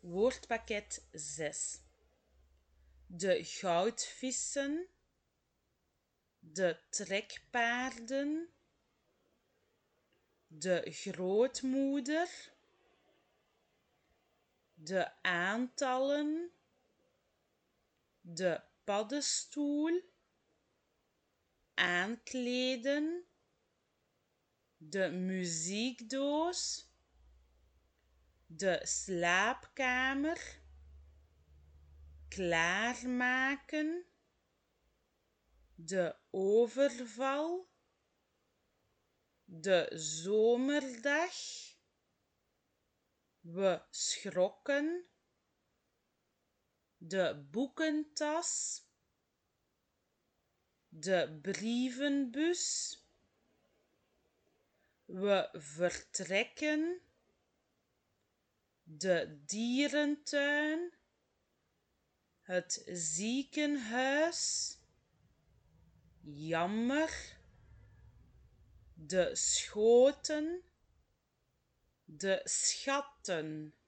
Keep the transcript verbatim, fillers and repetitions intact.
Woordpakket zes. De goudvissen, de trekpaarden, de grootmoeder, de aantallen, de paddenstoel, aankleden, de muziekdoos, de slaapkamer, klaarmaken, de overval, de zomerdag, we schrokken, de boekentas, de brievenbus, we vertrekken, de dierentuin, het ziekenhuis, jammer, de schoten, de schatten.